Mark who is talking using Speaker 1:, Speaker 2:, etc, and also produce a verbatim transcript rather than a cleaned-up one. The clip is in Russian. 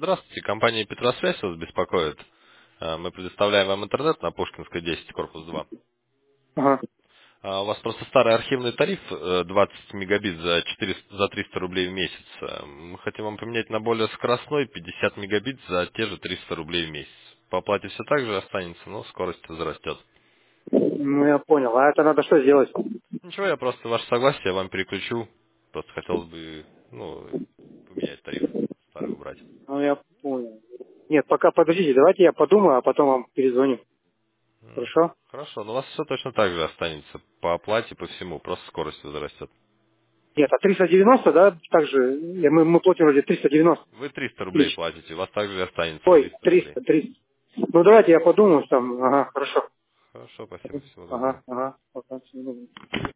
Speaker 1: Здравствуйте, компания «Петросвязь» вас беспокоит. Э, Мы предоставляем вам интернет на Пушкинской десять, корпус два.
Speaker 2: Ага.
Speaker 1: А У вас просто старый архивный тариф э, двадцать мегабит за, четыреста, за триста рублей в месяц. Э, Мы хотим вам поменять на более скоростной пятьдесят мегабит за те же триста рублей в месяц. По оплате все так же останется, но скорость возрастет.
Speaker 2: Ну, я понял. А это надо что сделать?
Speaker 1: Ничего, я просто ваше согласие вам переключу. Просто хотелось бы, ну, поменять тариф, старый убрать.
Speaker 2: Ну, я понял. Нет, пока подождите, давайте я подумаю, а потом вам перезвоню.
Speaker 1: М,
Speaker 2: Хорошо?
Speaker 1: Хорошо, но у вас все точно так же останется. По оплате, по всему, просто скорость возрастет.
Speaker 2: Нет, а триста девяносто, да, также, я- мы, мы платим вроде триста девяносто
Speaker 1: Вы триста рублей
Speaker 2: тысяч.
Speaker 1: платите, у вас также и останется
Speaker 2: Ой,
Speaker 1: триста рублей.
Speaker 2: триста, триста. Ну, давайте я подумаю там. Ага, хорошо.
Speaker 1: Хорошо, спасибо, всего доброго.
Speaker 2: Ага, ага. Пока, всего доброго.